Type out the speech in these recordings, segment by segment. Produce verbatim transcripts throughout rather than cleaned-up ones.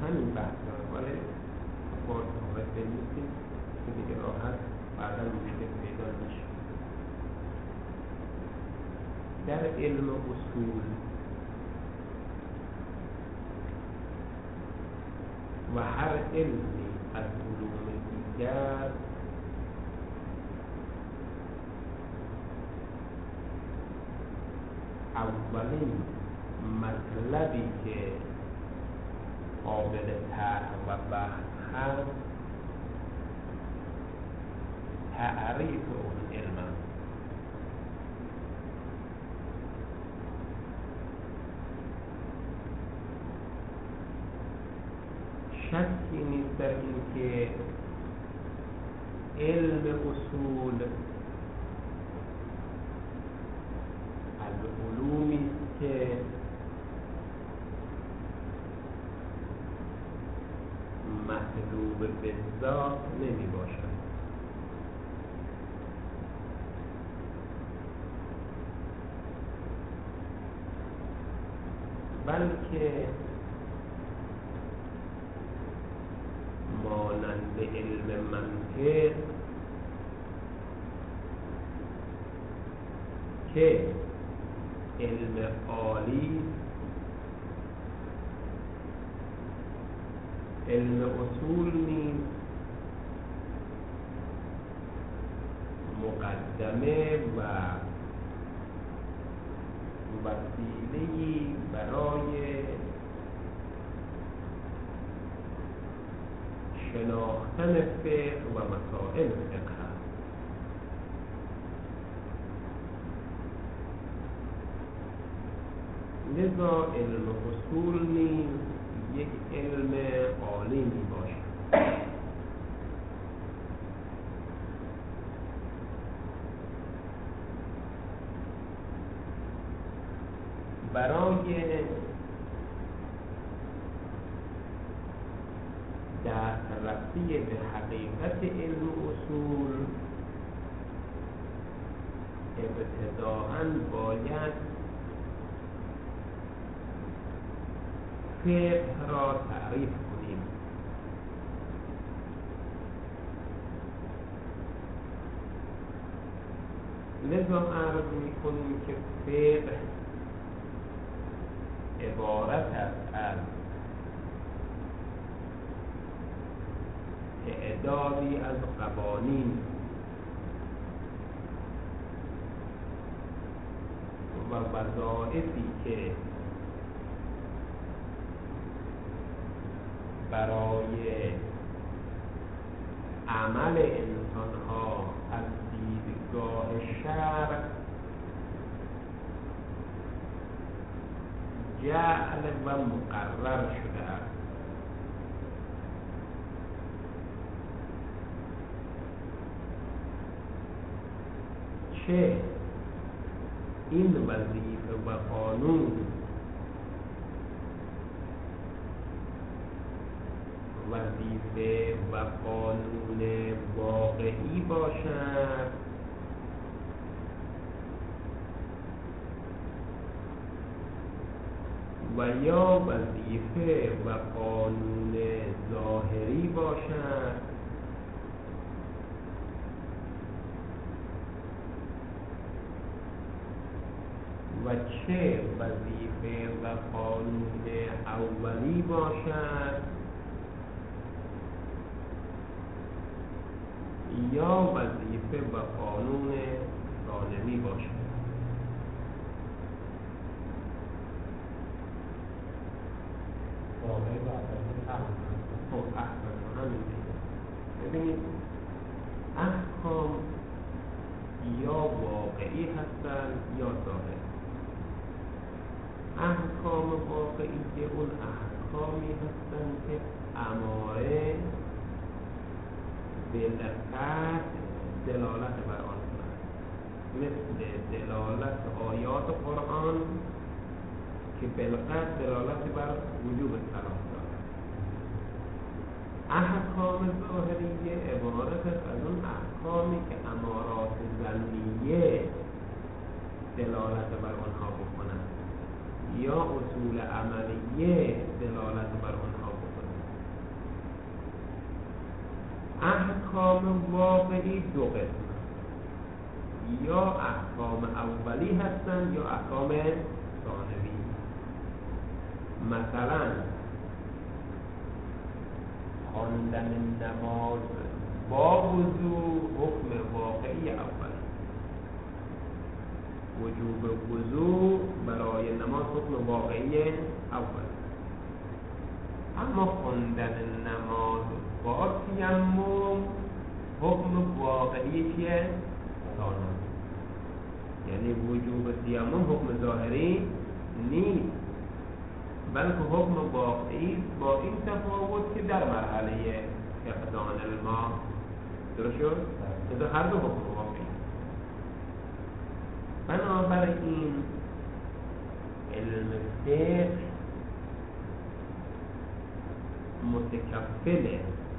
همین بحث داره، ولی باز وارد نیستیم که دیگه راحت بعدا مشکل پیدا نشه. در علم اصول و هر علمی از علوم دیگر اولین مطلبی که قابل طرح و بحث هست تعریف اون علم است. شکی نیست در این که علم اصول از علومی است که مطلوب به ذات نمی باشد، بلکه مانند علم منطق که علم عالی، علم اصول نیز مقدمه و وسیله‌ای برای شناختن فقه و مسائل فقه است. لذا علم اصول نیز یک علم عالی می باشد. برای دسترسی به حقیقت علم اصول ابتداءً باید فقه را تعریف کنیم. لذا عرض می‌کنیم که فقه عبارت است از تعدادی از قوانین و وظایفی که برای عمل انسان‌ها از دیدگاه شرع جعل و مقرر شده است. چه این وظیفه و قانون وظیفه و قانون واقعی باشد و یا وظیفه و قانون ظاهری باشد و چه وظیفه و قانون اولی باشد یا وظیفه و قانون ثانوی باشد. واقعی و احکام خب احکام همین دیگه. ببینید احکام یا واقعی هستند یا ظاهری. احکام واقعی که اون احکامی هستند که اماره بالقطع دلالت بر آن کنند، مثل دلالت آیات قرآن که بالقطع دلالت بر وجوب صلاح دارد. احکام ظاهریه عبارت است از اون احکامی که امارات ظنیه دلالت بر آنها بکنند یا اصول عملیه دلالت بر آنها بکنند. احکام واقعی دو قسم، یا احکام اولی هستند یا احکام ثانوی. مثلا خواندن نماز با وضو حکم واقعی اولی، وجوب وضو برای نماز حکم واقعی اولی. اما خواندن نماز با تیمم حکم واقعی چیه؟ ثانوی. یعنی وجوب تیمم حکم ظاهری نیست، بلکه حکم واقعی با این تفاوت که در مرحله فقدان الماء. درست شد؟ مثل هر دو حکم واقعی. بنابراین علم فقه متکفل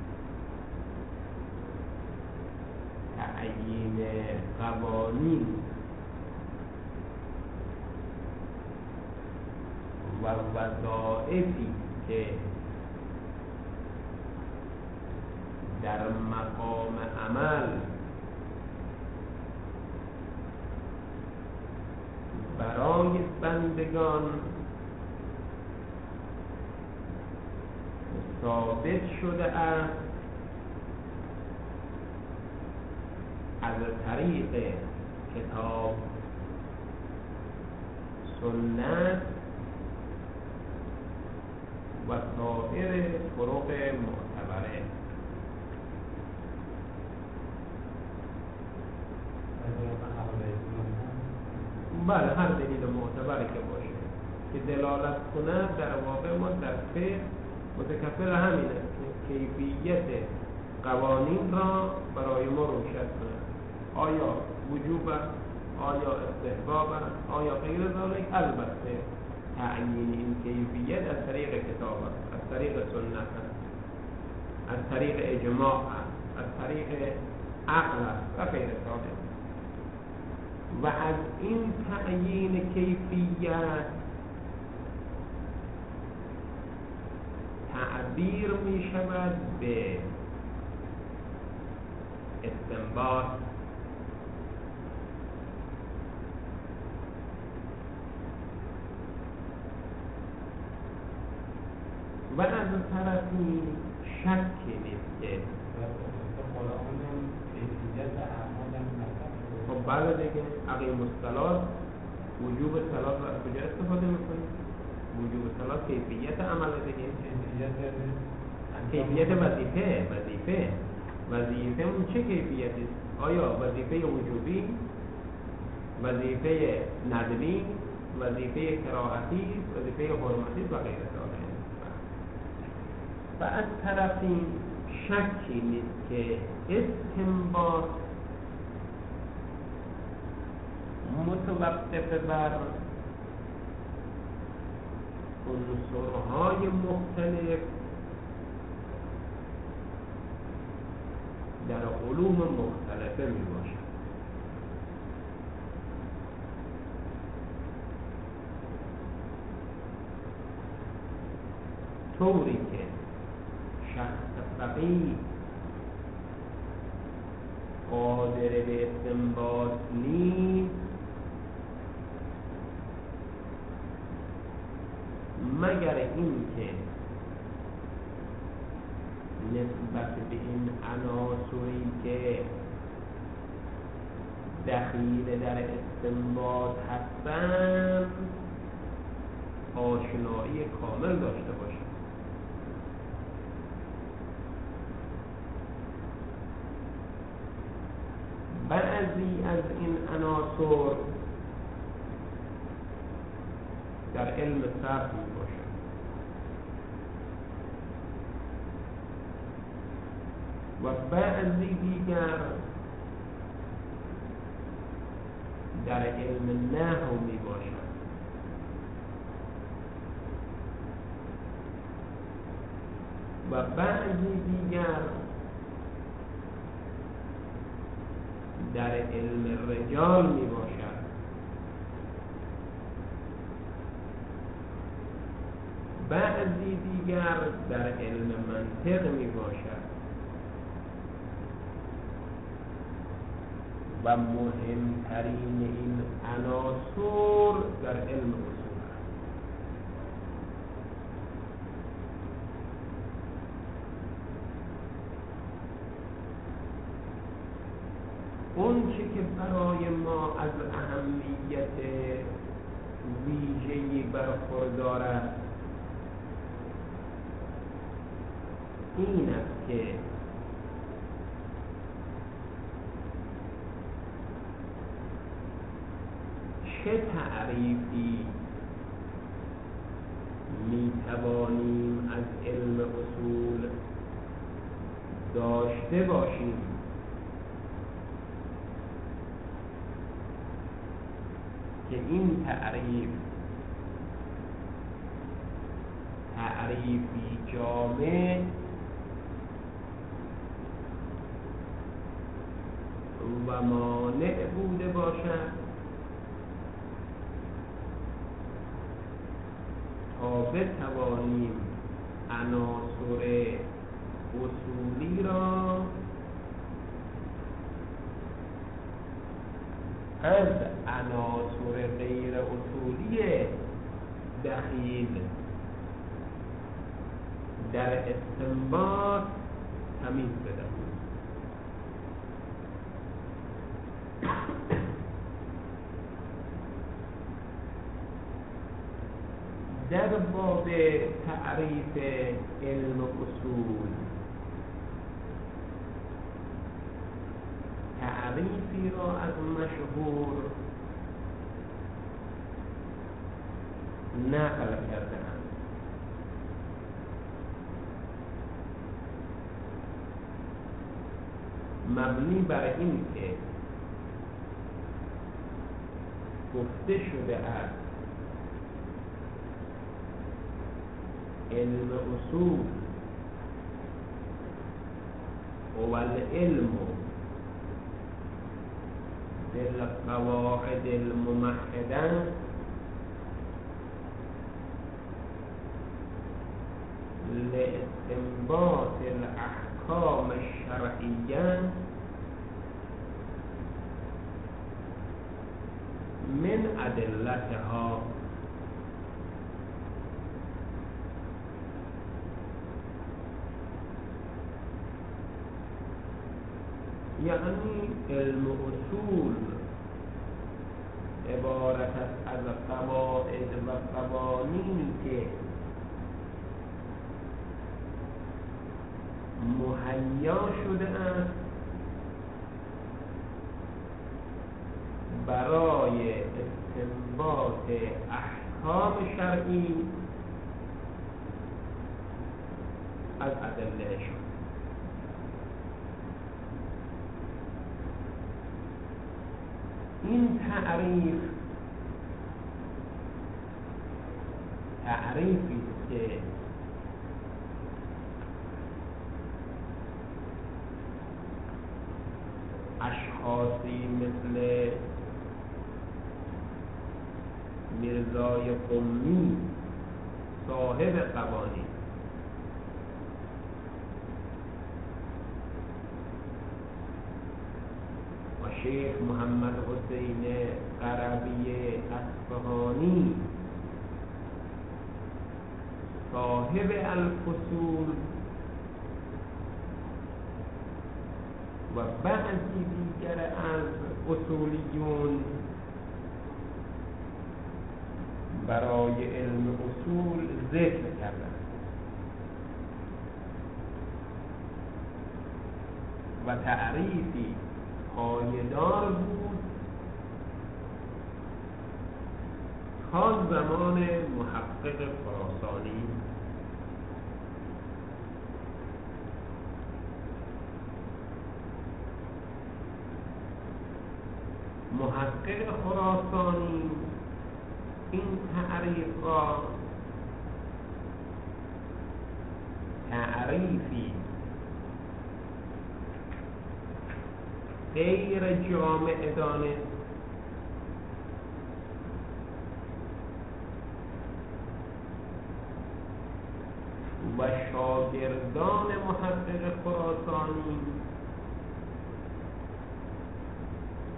تعیین قوانین و وظایفی که در مقام عمل برای بندگان ثابت شده است از طریق کتاب، سنت و سایر طرق معتبره. بله، هر دلیل معتبری که باشه که دلالت کنه در واقع ما در فقه متکفل همینه که کیفیت قوانین را برای ما روشن کنه. آیا وجوب، آیا استحباب، آیا غیر ذلک. البته تعیین این کیفیت از طریق کتاب است، از طریق سنت است، از طریق اجماع است، از طریق عقل است و غیر ذلک. و از این تعیین کیفیت تعبیر می شود به استنباط. و از طرفی شکی نیست که خب بله دیگه، اقیم الصلاة، وجوب صلاة را از کجا استفاده میکنیم؟ وجوب صلاة کیفیت عمل دیگه، کیفیت وظیفه. وظیفه وظیفه اون چه کیفیتی؟ آیا وظیفه وجوبی، وظیفه ندبی، وظیفه کراهتی، وظیفه حرمتی و غیر ذلک. و از طرفی شکی نیست که استنباط متوقف بر عنصرهای مختلف در علوم مختلفه می باشد. طوری که شخص فقیه قادر به استنباط نیست مگر این که نسبت به این عناصری که دخیل در استنباط هستند آشنایی کامل داشته باشد. بعضی از این عناصر در علم صرف می باشد، و بعضی دیگر در علم نحو می باشد. و بعضی دیگر در علم رجال می باشد. بعضی دیگر در علم منطق می باشد. و مهمترین این عناصر در علم اصول هست. اون چی که برای ما از اهمیت ویژه‌ای برخوردار است این است که چه تعریفی می توانیم از علم اصول داشته باشیم که این تعریف تعریفی جامع و مانع بوده باشد تا بتوانیم عناصر اصولی را از عناصر غیر اصولی دخیل در استنباط تمیز بدهیم. در باب تعریف علم اصول تعریفی را از مشهور نقل کرده‌اند. مبنی بر این که گفته شده است علم اصول هو العلم بالقواعد الممهدة لاستنباط الأحكام الشرعية من أدلتها. یعنی علم اصول عبارت است از قواعد و قوانینی که مهیا شده است برای استنباط احکام شرعی از ادله‌شان. این تعریف تعریفی است که اشخاصی مثل میرزای قمی صاحب قوانین و شیخ محمد حسین قربی اصفهانی صاحب الفصول و بعضی دیگر از اصولیون برای علم اصول ذکر کردند و تعریفی پایدار بود تا زمان محقق خراسانی محقق خراسانی این تعریف را تعریفی غیر جامع دانست و شاگردان محقق خراسانی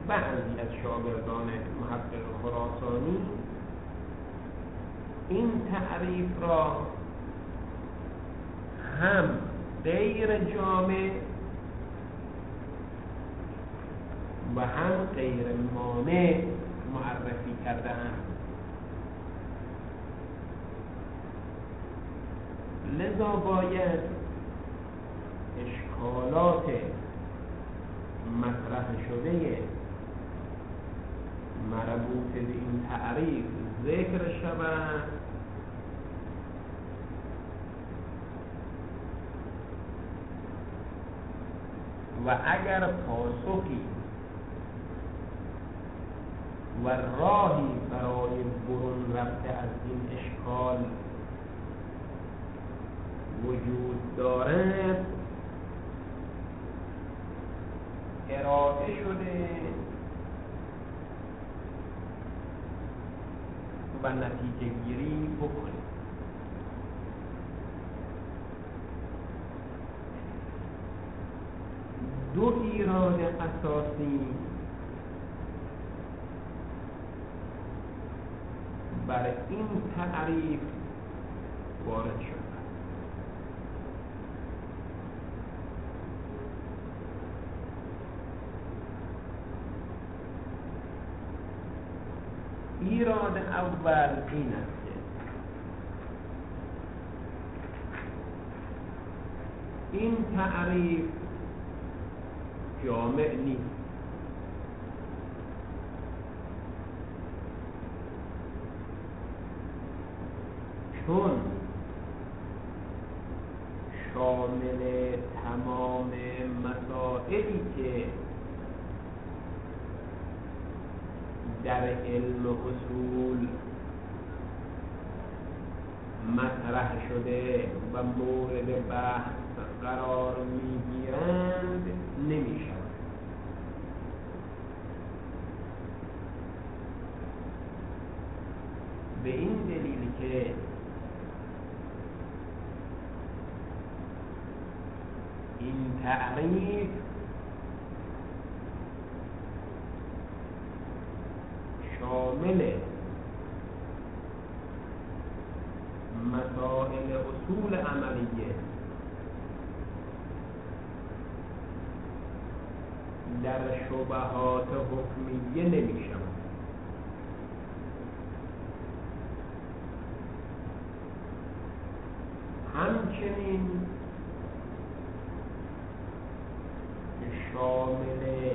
بعضی از شاگردان محقق خراسانی این تعریف را هم غیر جامع و هم غیر مانع معرفی کرده‌اند. لذا باید اشکالات مطرح شده مربوط به این تعریف ذکر شود و اگر پاسخی و راهی برای برون رفته از این اشکال وجود دارد ارائه شده و نتیجه گیری بکنید. دو ایراد اساسی بر این تعریف وارد شد. ایراد اول این است که این تعریف جامع نیست، چون شامل تمام مسائلی که در علم اصول مطرح شده و مورد بحث قرار میگیرند نمیشود. به این دلیل که این تعریف شامل مسائل اصول عملیه در شبهات حکمیه نمی شود. همچنین شامل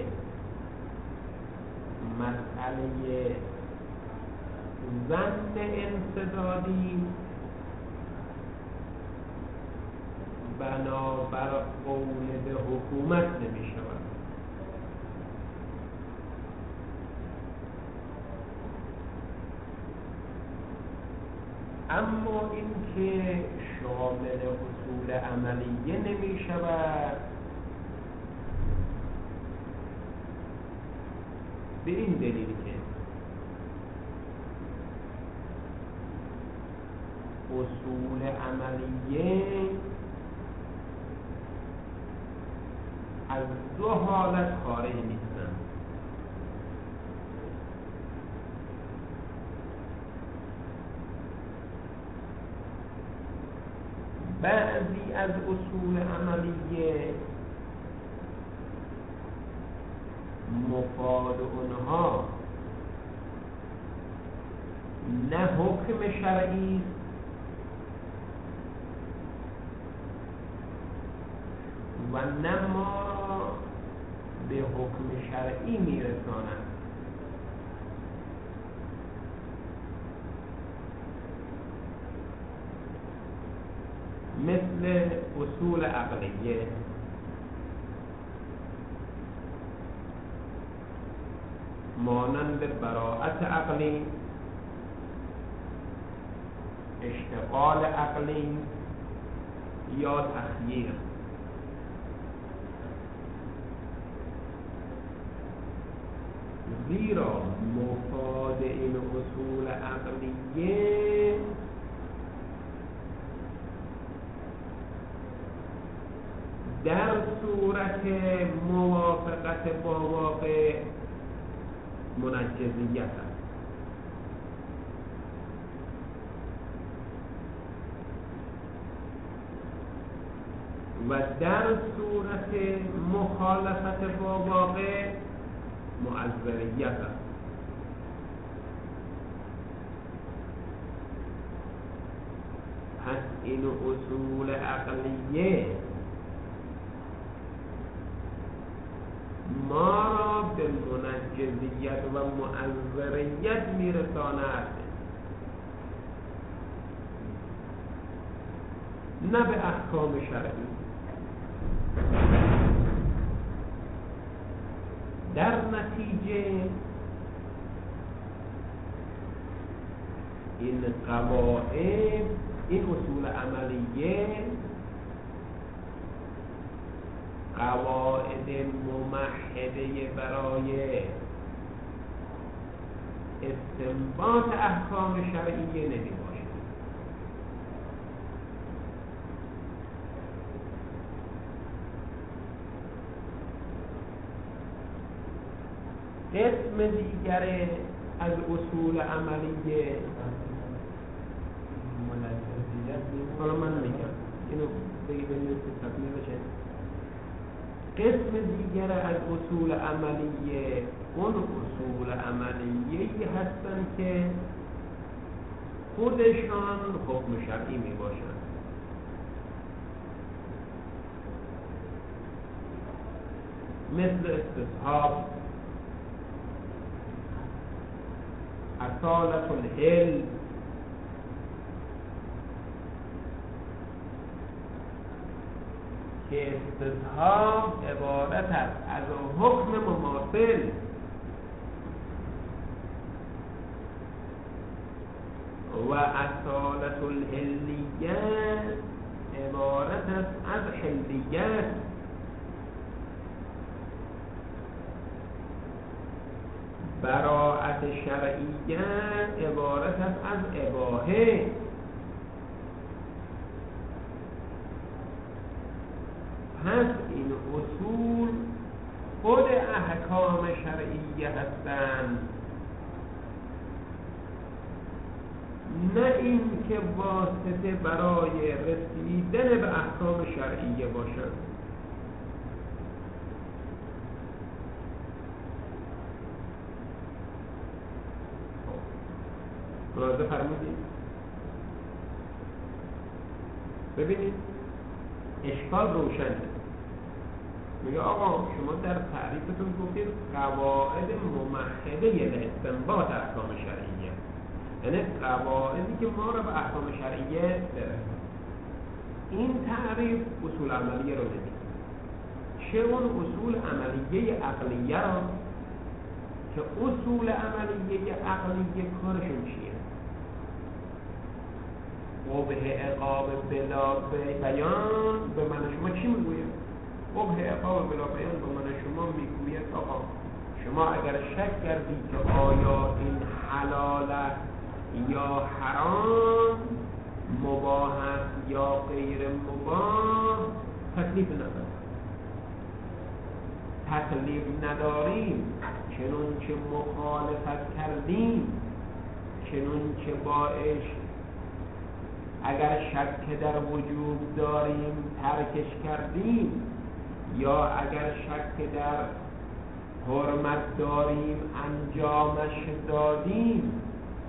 مسئله ظن انسدادی بنابر قول به حکومت نمی شود. اما این که شامل اصول عملیه نمی شود به این دلیل که اصول عملیه از دو حالت خارج نیستند. بعضی از اصول عملیه مفاد اونها نه حکم شرعی و نه ما به حکم شرعی میرسانند. مثل اصول عقلیه مانند براءت عقلی، اشتغال عقلی یا تخییر. زیرا مفاد این اصول عقلیه در صورت موافقت با واقع منجزیت است. و در صورت مخالفت با واقع معذریت است. پس این اصول عقلیه ما را به منجزیت و معذریت میرساند، نه به احکام شرعی. در نتیجه این قواعد، این اصول عملیه قواعد ممهده برای استنباط احکام شرعیه نمی باشد. قسم دیگر از اصول عملیه حالا من میگم اینو بگی بینید که تکمیل بشه. قسم دیگر از اصول عملیه اون اصول عملیه‌ای هستن که خودشان حکم شرعی می باشن. مثل استصحاب، اصالت الحل، که استصحاب عبارت است از حکم مماثل و اصالت الحلیت عبارت است از حلیت. براءت شرعیت عبارت است از اباحه. پس این اصول خود احکام شرعیه هستند، نه این که واسطه برای رسیدن به احکام شرعیه باشند. ملاحظه فرمودید؟ ببینید اشکال روشنه. میگه آقا شما در تعریفتون گفتید قواعد ممهده لاستنباط احکام شرعیه، یعنی قواعدی که ما را به احکام شرعیه برسه. این تعریف اصول عملیه رو نمیده، چه اون اصول عملیه عقلیه را که اصول عملیه عقلیه کارشون چیه؟ قبح عقاب بلا بیان به من شما چی میگوید؟ قبح عقاب بلا بیان به من شما میگوید آقا شما اگر شک کردی که آیا این حلال است یا حرام، مباح است یا غیر مباح، تکلیف نداریم. تکلیف نداریم چنون که مخالفت کردیم، چنون که باعث اگر شک در وجود داریم ترکش کردیم، یا اگر شک در حرمت داریم انجامش دادیم.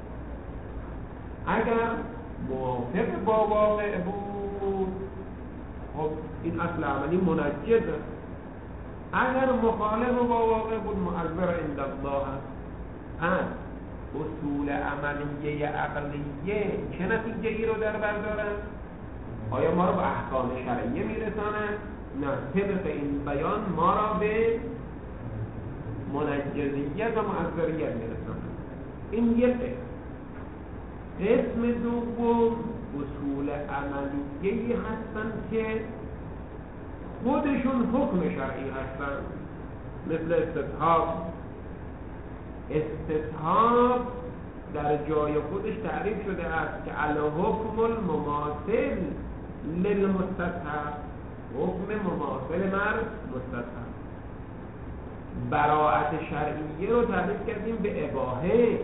اگر موافق با واقع بود خب این اصل عملی منجز است، اگر مخالف با واقع بود معذر عند الله است. پس اصول عملیه عقلیه چه نتیجه ای رو در بر دارن؟ آیا ما رو به احکام شرعیه میرسانند؟ نه، طبق این بیان ما را به منجزیت و معذریت میرسانند. این یک قسم دوم اصول عملیه هستند که خودشون حکم شرعی هستند، مثل استصحاب. استصحاب در جای خودش تعریف شده است که الحکم المماثل للمستصحب، حکم مماثل مر مستصحب. براءت شرعیه رو تعریف کردیم به اباحه،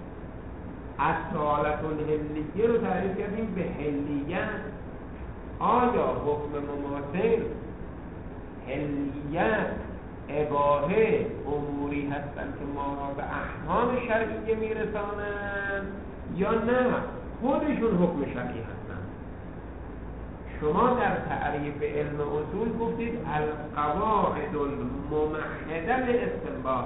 اصالت الحلیه رو تعریف کردیم به حلیت. آیا حکم مماثل، حلیت، اباحه اموری هستن که ما را به احکام شرعیه میرسانند یا نه خودشون حکم شرعی هستن؟ شما در تعریف علم اصول گفتید القواعد الممهده لاستنباط.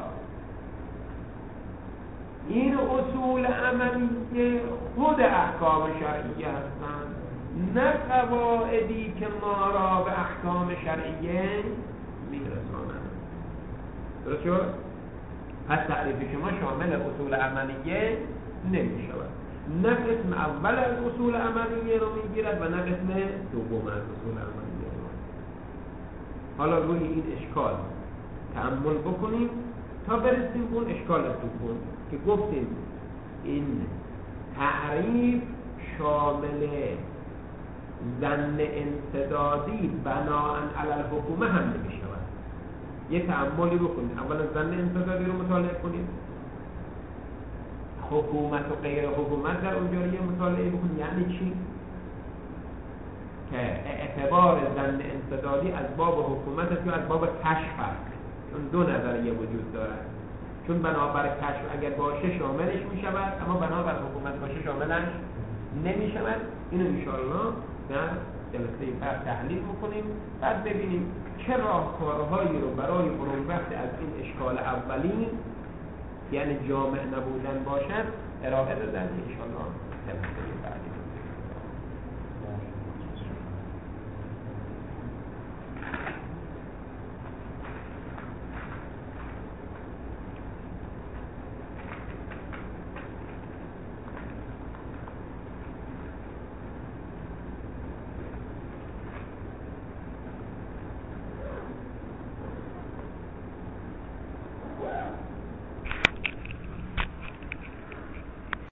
این اصول عملیه خود احکام شرعیه هستند، نه قواعدی که ما را به احکام شرعیه میرسانند. درست شد؟ پس تعریف شما شامل اصول عملیه نمی شود. نه قسم اول از اصول عملیه رو میگیرد و نه قسم دوم از اصول عملیه رو. حالا روی این اشکال تأمل بکنیم تا برسیم اون اشکال دوم که گفتیم این تعریف شامل ظن انسدادی بناء علی الحکومه هم نمی شود. یه تأملی بکنیم. اولا ظن انسدادی رو مطالعه کنیم، حکومت و غیر حکومت در اونجا رو مطالعه بکنیم. یعنی چی؟ که اعتبار ظن انسدادی از باب حکومت است یا از باب کشف است، چون دو نظریه وجود دارد. چون بنابر کشف اگر باشه شاملش می شود، اما بنابر حکومت باشه شاملش نمی شود. اینو انشاءالله در جلسه بعد تحلیل میکنیم، بعد ببینیم چه راهکارهایی رو برای برون رفت از این اشکال اولی، یعنی جامع نبودن باشد، ارائه دادن انشاءالله جلسه بعدی.